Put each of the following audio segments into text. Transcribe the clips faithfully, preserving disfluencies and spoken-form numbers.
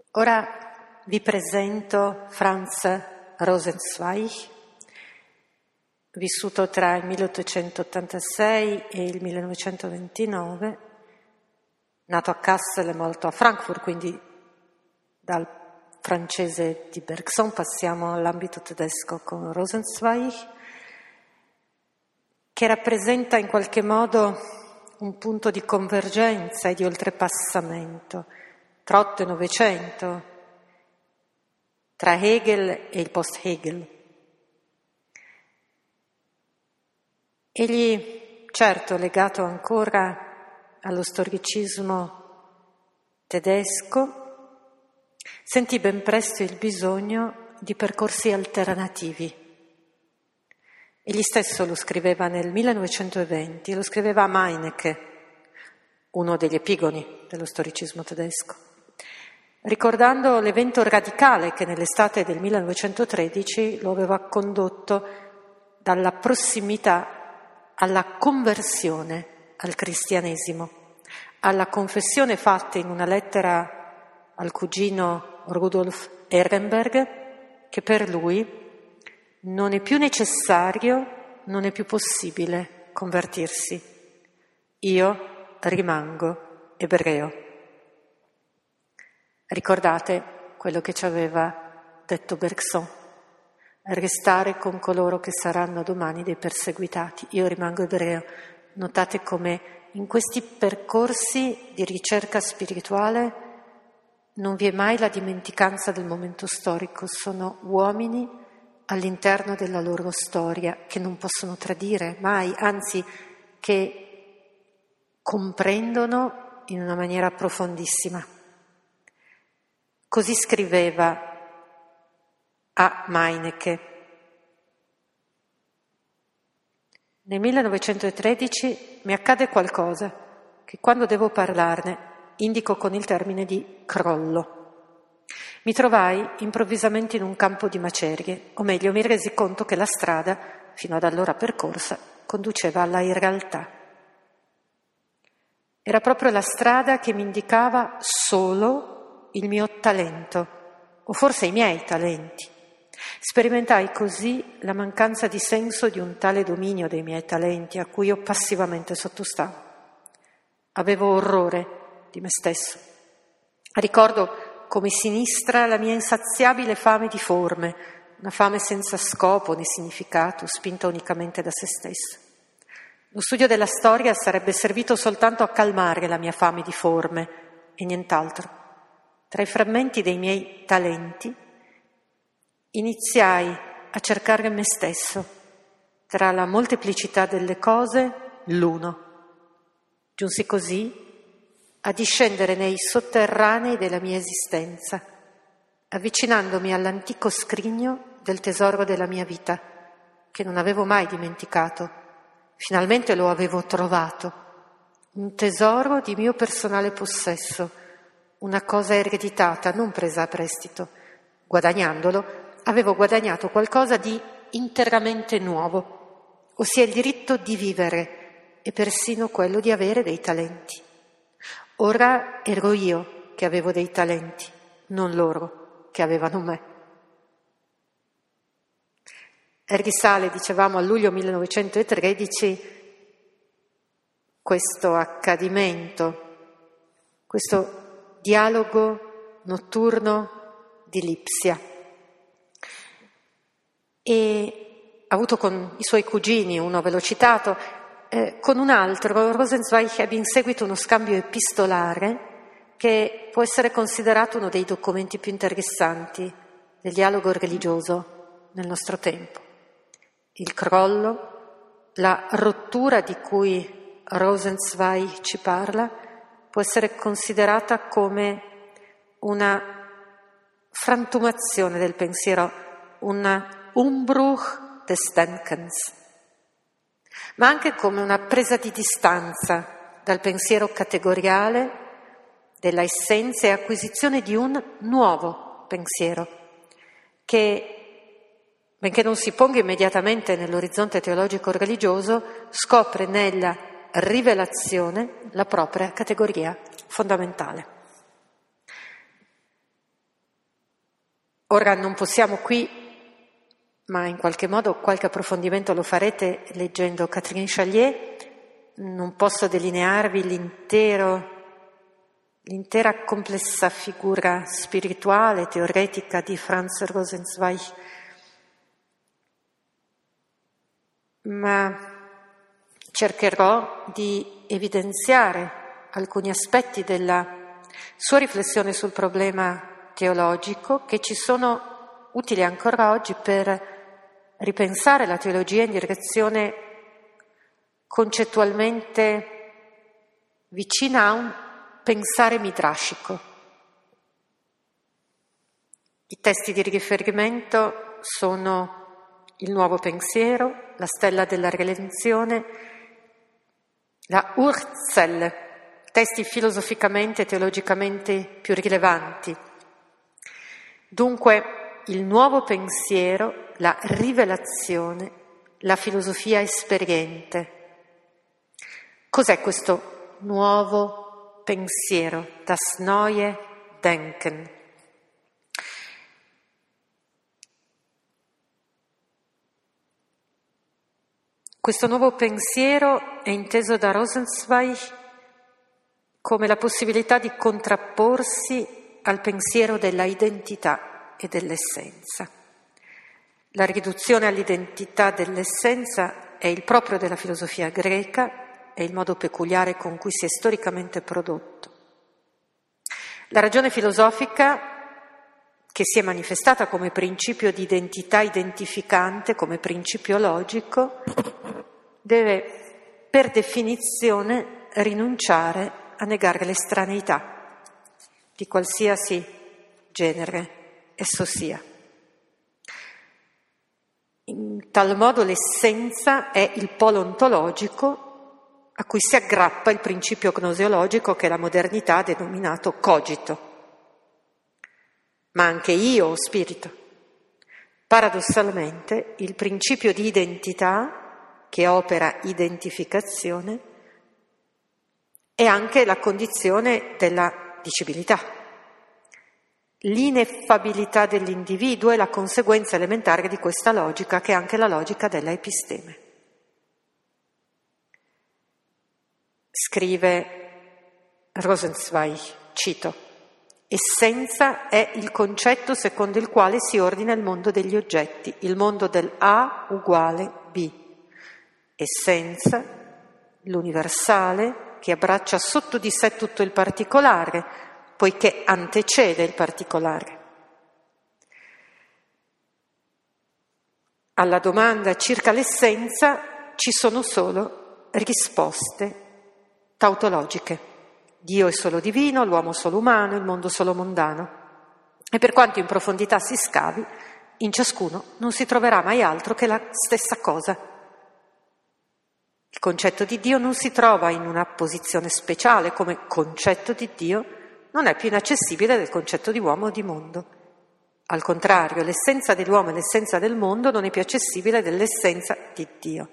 Ora vi presento Franz Rosenzweig, vissuto tra il milleottocentottantasei e il millenovecentoventinove, nato a Kassel e morto a Frankfurt, quindi dal francese di Bergson passiamo all'ambito tedesco con Rosenzweig, che rappresenta in qualche modo un punto di convergenza e di oltrepassamento tra Otto e Novecento, tra Hegel e il post-Hegel. Egli, certo, legato ancora allo storicismo tedesco, sentì ben presto il bisogno di percorsi alternativi. Egli stesso lo scriveva nel millenovecentoventi, lo scriveva a Meinecke, uno degli epigoni dello storicismo tedesco, ricordando l'evento radicale che nell'estate del millenovecentotredici lo aveva condotto dalla prossimità alla conversione al cristianesimo, alla confessione fatta in una lettera al cugino Rudolf Ehrenberg che per lui non è più necessario, non è più possibile convertirsi. Io rimango ebreo. Ricordate quello che ci aveva detto Bergson: restare con coloro che saranno domani dei perseguitati. Io rimango ebreo. Notate come in questi percorsi di ricerca spirituale non vi è mai la dimenticanza del momento storico, sono uomini all'interno della loro storia che non possono tradire mai, anzi che comprendono in una maniera profondissima. Così scriveva a Meinecke. Nel millenovecentotredici mi accade qualcosa che quando devo parlarne indico con il termine di crollo. Mi trovai improvvisamente in un campo di macerie, o meglio mi resi conto che la strada, fino ad allora percorsa, conduceva alla irrealtà. Era proprio la strada che mi indicava solo il mio talento, o forse i miei talenti. Sperimentai così la mancanza di senso di un tale dominio dei miei talenti a cui io passivamente sottostavo. Avevo orrore di me stesso. Ricordo come sinistra la mia insaziabile fame di forme, una fame senza scopo né significato, spinta unicamente da se stesso. Lo studio della storia sarebbe servito soltanto a calmare la mia fame di forme e nient'altro. Tra i frammenti dei miei talenti iniziai a cercare me stesso, tra la molteplicità delle cose, l'uno. Giunsi così a discendere nei sotterranei della mia esistenza, avvicinandomi all'antico scrigno del tesoro della mia vita, che non avevo mai dimenticato. Finalmente lo avevo trovato, un tesoro di mio personale possesso, una cosa ereditata, non presa a prestito. Guadagnandolo, avevo guadagnato qualcosa di interamente nuovo, ossia il diritto di vivere e persino quello di avere dei talenti. Ora ero io che avevo dei talenti, non loro che avevano me. Risale, dicevamo, a luglio millenovecentotredici questo accadimento, questo dialogo notturno di Lipsia, e ha avuto con i suoi cugini, uno ve l'ho citato, eh, con un altro Rosenzweig ebbe in seguito uno scambio epistolare che può essere considerato uno dei documenti più interessanti del dialogo religioso nel nostro tempo. Il crollo, la rottura di cui Rosenzweig ci parla, può essere considerata come una frantumazione del pensiero, un Umbruch des Denkens, ma anche come una presa di distanza dal pensiero categoriale, della essenza e acquisizione di un nuovo pensiero, che, benché non si ponga immediatamente nell'orizzonte teologico-religioso, scopre nella rivelazione la propria categoria fondamentale. Ora non possiamo qui, ma in qualche modo qualche approfondimento lo farete leggendo Catherine Chalier, non posso delinearvi l'intero, l'intera complessa figura spirituale, teoretica di Franz Rosenzweig, ma cercherò di evidenziare alcuni aspetti della sua riflessione sul problema teologico che ci sono utili ancora oggi per ripensare la teologia in direzione concettualmente vicina a un pensare midrashico. I testi di riferimento sono il Nuovo Pensiero, la Stella della Redenzione, la Urzel, testi filosoficamente e teologicamente più rilevanti. Dunque, il nuovo pensiero, la rivelazione, la filosofia esperiente. Cos'è questo nuovo pensiero? Das neue Denken. Questo nuovo pensiero è inteso da Rosenzweig come la possibilità di contrapporsi al pensiero della identità e dell'essenza. La riduzione all'identità dell'essenza è il proprio della filosofia greca, è il modo peculiare con cui si è storicamente prodotto. La ragione filosofica, che si è manifestata come principio di identità identificante, come principio logico, deve per definizione rinunciare a negare l'estraneità di qualsiasi genere esso sia. In tal modo l'essenza è il polo ontologico a cui si aggrappa il principio gnoseologico che la modernità ha denominato cogito, ma anche io o spirito. Paradossalmente il principio di identità che opera identificazione è anche la condizione della dicibilità. L'ineffabilità dell'individuo è la conseguenza elementare di questa logica, che è anche la logica della episteme. Scrive Rosenzweig, cito: essenza è il concetto secondo il quale si ordina il mondo degli oggetti, il mondo del A uguale B. Essenza, l'universale, che abbraccia sotto di sé tutto il particolare, poiché antecede il particolare. Alla domanda circa l'essenza ci sono solo risposte tautologiche. Dio è solo divino, l'uomo solo umano, il mondo solo mondano. E per quanto in profondità si scavi, in ciascuno non si troverà mai altro che la stessa cosa. Il concetto di Dio non si trova in una posizione speciale, come concetto di Dio non è più inaccessibile del concetto di uomo o di mondo. Al contrario, l'essenza dell'uomo e l'essenza del mondo non è più accessibile dell'essenza di Dio.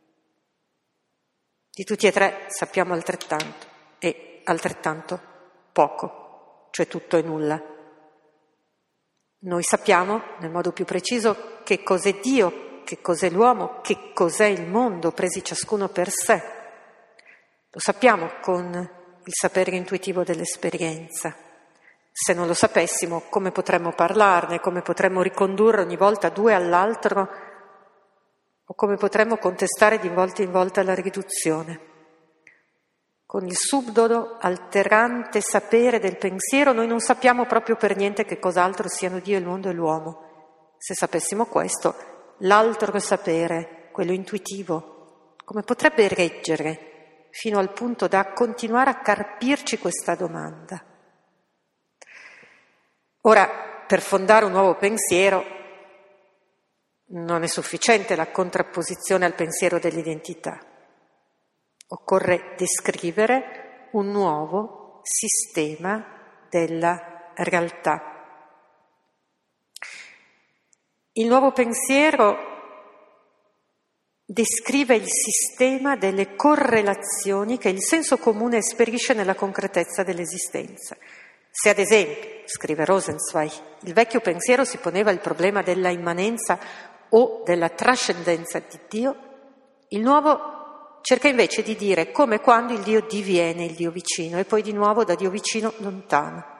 Di tutti e tre sappiamo altrettanto e altrettanto poco, cioè tutto e nulla. Noi sappiamo nel modo più preciso che cos'è Dio, che cos'è l'uomo, che cos'è il mondo, presi ciascuno per sé. Lo sappiamo con il sapere intuitivo dell'esperienza. Se non lo sapessimo, come potremmo parlarne, come potremmo ricondurre ogni volta due all'altro, o come potremmo contestare di volta in volta la riduzione. Con il subdolo, alterante sapere del pensiero, noi non sappiamo proprio per niente che cos'altro siano Dio, il mondo e l'uomo. Se sapessimo questo, l'altro sapere, quello intuitivo, come potrebbe reggere fino al punto da continuare a carpirci questa domanda? Ora, per fondare un nuovo pensiero non è sufficiente la contrapposizione al pensiero dell'identità. Occorre descrivere un nuovo sistema della realtà. Il nuovo pensiero descrive il sistema delle correlazioni che il senso comune esperisce nella concretezza dell'esistenza. Se ad esempio scrive Rosenzweig, il vecchio pensiero si poneva il problema della immanenza o della trascendenza di Dio, il nuovo cerca invece di dire come e quando il Dio diviene il Dio vicino e poi di nuovo da Dio vicino lontano.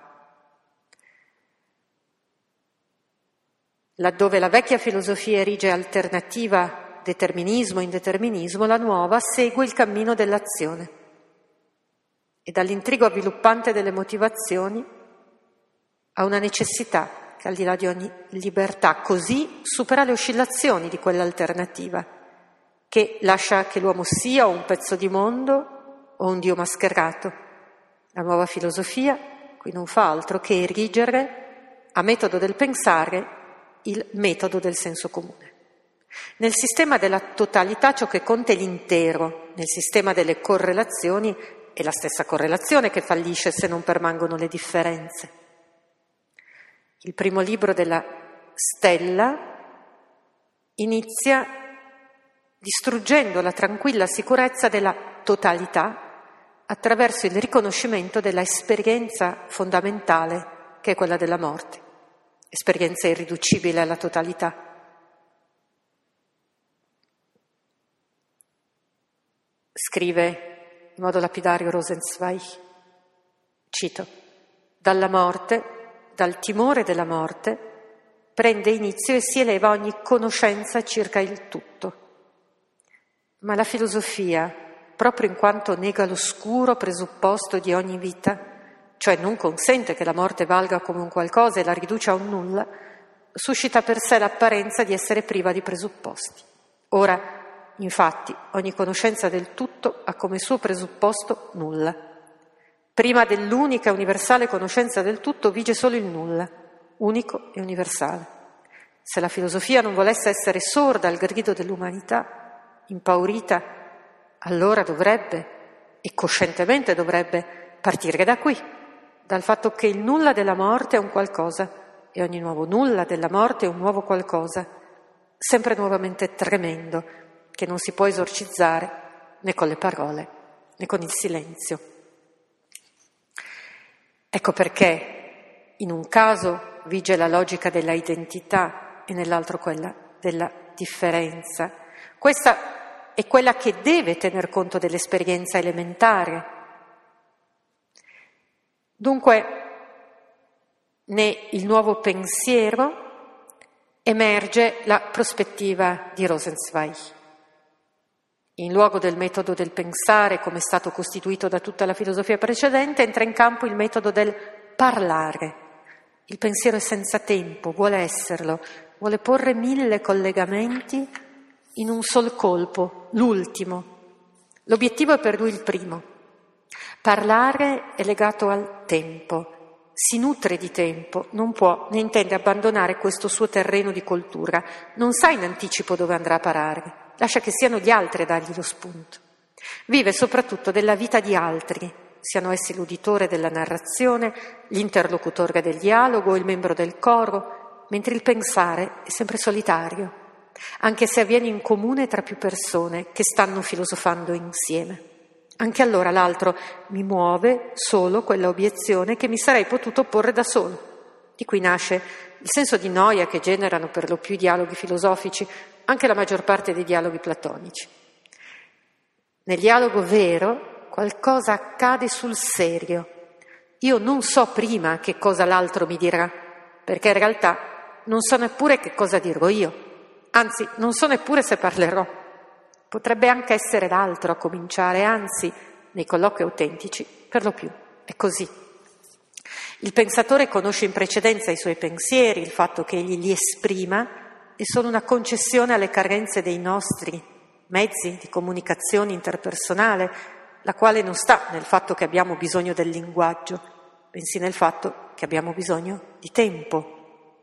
Laddove la vecchia filosofia erige alternativa determinismo-indeterminismo, la nuova segue il cammino dell'azione e dall'intrigo avviluppante delle motivazioni a una necessità che al di là di ogni libertà così supera le oscillazioni di quell'alternativa che lascia che l'uomo sia o un pezzo di mondo o un Dio mascherato. La nuova filosofia qui non fa altro che erigere a metodo del pensare il metodo del senso comune. Nel sistema della totalità ciò che conta è l'intero, nel sistema delle correlazioni è la stessa correlazione che fallisce se non permangono le differenze. Il primo libro della Stella inizia distruggendo la tranquilla sicurezza della totalità attraverso il riconoscimento della esperienza fondamentale che è quella della morte. Esperienza irriducibile alla totalità. Scrive in modo lapidario Rosenzweig, cito, dalla morte, dal timore della morte, prende inizio e si eleva ogni conoscenza circa il tutto. Ma la filosofia, proprio in quanto nega l'oscuro presupposto di ogni vita, cioè non consente che la morte valga come un qualcosa e la riduce a un nulla, suscita per sé l'apparenza di essere priva di presupposti. Ora, infatti, ogni conoscenza del tutto ha come suo presupposto nulla. Prima dell'unica universale conoscenza del tutto vige solo il nulla, unico e universale. Se la filosofia non volesse essere sorda al grido dell'umanità, impaurita, allora dovrebbe, e coscientemente dovrebbe, partire da qui, dal fatto che il nulla della morte è un qualcosa e ogni nuovo nulla della morte è un nuovo qualcosa, sempre nuovamente tremendo, che non si può esorcizzare né con le parole né con il silenzio. Ecco perché in un caso vige la logica della identità e nell'altro quella della differenza. Questa è quella che deve tener conto dell'esperienza elementare. Dunque, nel nuovo pensiero emerge la prospettiva di Rosenzweig. In luogo del metodo del pensare, come è stato costituito da tutta la filosofia precedente, entra in campo il metodo del parlare. Il pensiero è senza tempo, vuole esserlo, vuole porre mille collegamenti in un sol colpo, l'ultimo. L'obiettivo è per lui il primo. Parlare è legato al tempo, si nutre di tempo, non può né intende abbandonare questo suo terreno di coltura, non sa in anticipo dove andrà a parare, lascia che siano gli altri a dargli lo spunto. Vive soprattutto della vita di altri, siano essi l'uditore della narrazione, l'interlocutore del dialogo, il membro del coro, mentre il pensare è sempre solitario, anche se avviene in comune tra più persone che stanno filosofando insieme. Anche allora l'altro mi muove solo quella obiezione che mi sarei potuto porre da solo. Di qui nasce il senso di noia che generano per lo più i dialoghi filosofici, anche la maggior parte dei dialoghi platonici. Nel dialogo vero qualcosa accade sul serio. Io non so prima che cosa l'altro mi dirà, perché in realtà non so neppure che cosa dirò io, anzi non so neppure se parlerò. Potrebbe anche essere l'altro a cominciare, anzi, nei colloqui autentici, per lo più è così. Il pensatore conosce in precedenza i suoi pensieri, il fatto che egli li esprima è solo una concessione alle carenze dei nostri mezzi di comunicazione interpersonale, la quale non sta nel fatto che abbiamo bisogno del linguaggio, bensì nel fatto che abbiamo bisogno di tempo.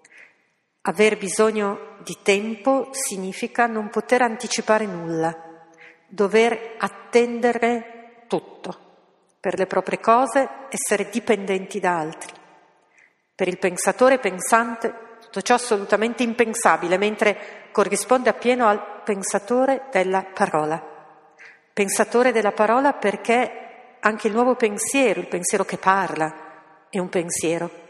Aver bisogno di tempo significa non poter anticipare nulla, dover attendere tutto, per le proprie cose essere dipendenti da altri. Per il pensatore pensante tutto ciò è assolutamente impensabile, mentre corrisponde appieno al pensatore della parola. Pensatore della parola perché anche il nuovo pensiero, il pensiero che parla, è un pensiero.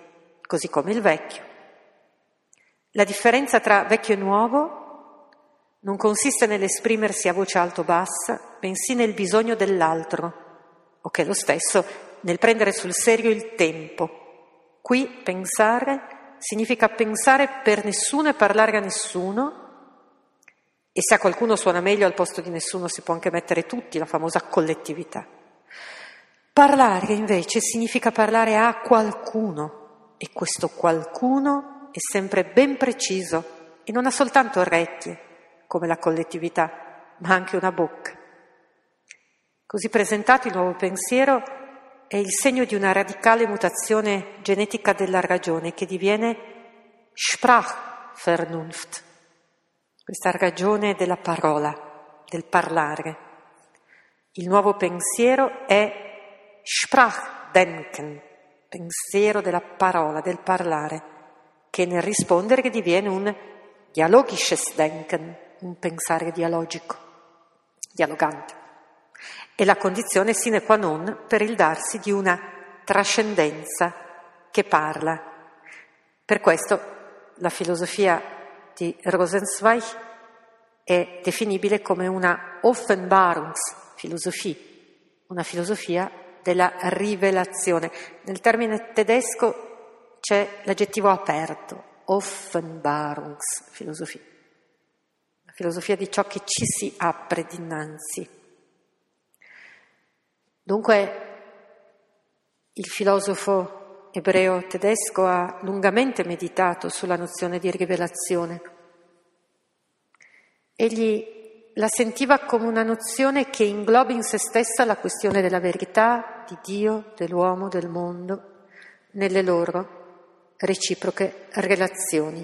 così come il vecchio. La differenza tra vecchio e nuovo non consiste nell'esprimersi a voce alto o bassa, bensì nel bisogno dell'altro, o che è lo stesso, nel prendere sul serio il tempo. Qui pensare significa pensare per nessuno e parlare a nessuno, e se a qualcuno suona meglio al posto di nessuno si può anche mettere tutti, la famosa collettività. Parlare invece significa parlare a qualcuno, e questo qualcuno è sempre ben preciso e non ha soltanto orecchie, come la collettività, ma anche una bocca. Così presentato, il nuovo pensiero è il segno di una radicale mutazione genetica della ragione che diviene Sprachvernunft, questa ragione della parola, del parlare. Il nuovo pensiero è Sprachdenken, pensiero della parola, del parlare, che nel rispondere che diviene un dialogisches Denken, un pensare dialogico, dialogante. È la condizione sine qua non per il darsi di una trascendenza che parla. Per questo la filosofia di Rosenzweig è definibile come una Offenbarungsphilosophie, una filosofia della rivelazione. Nel termine tedesco c'è l'aggettivo aperto, Offenbarungsphilosophie, la filosofia di ciò che ci si apre dinanzi. Dunque il filosofo ebreo tedesco ha lungamente meditato sulla nozione di rivelazione. Egli la sentiva come una nozione che ingloba in se stessa la questione della verità, di Dio, dell'uomo, del mondo, nelle loro reciproche relazioni.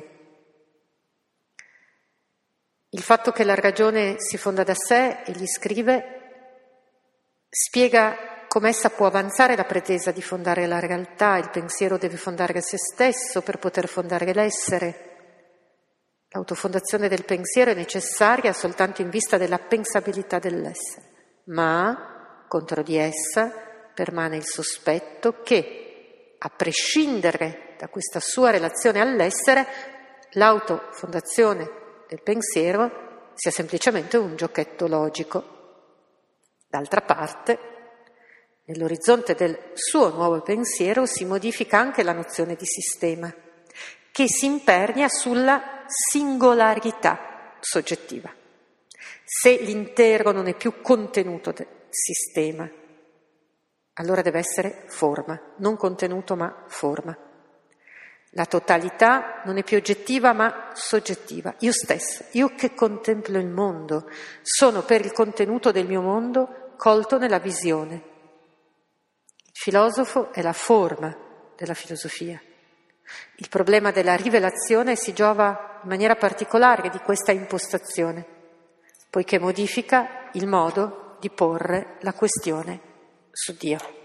Il fatto che la ragione si fonda da sé, egli scrive, spiega come essa può avanzare la pretesa di fondare la realtà. Il pensiero deve fondare se stesso per poter fondare l'essere. L'autofondazione del pensiero è necessaria soltanto in vista della pensabilità dell'essere, ma contro di essa permane il sospetto che, a prescindere da questa sua relazione all'essere, l'autofondazione del pensiero sia semplicemente un giochetto logico. D'altra parte, nell'orizzonte del suo nuovo pensiero si modifica anche la nozione di sistema, che si impernia sulla singolarità soggettiva. Se l'intero non è più contenuto del sistema, allora deve essere forma, non contenuto ma forma. La totalità non è più oggettiva ma soggettiva. Io stessa, io che contemplo il mondo, sono per il contenuto del mio mondo colto nella visione. Il filosofo è la forma della filosofia. Il problema della rivelazione si giova in maniera particolare di questa impostazione, poiché modifica il modo di porre la questione su Dio.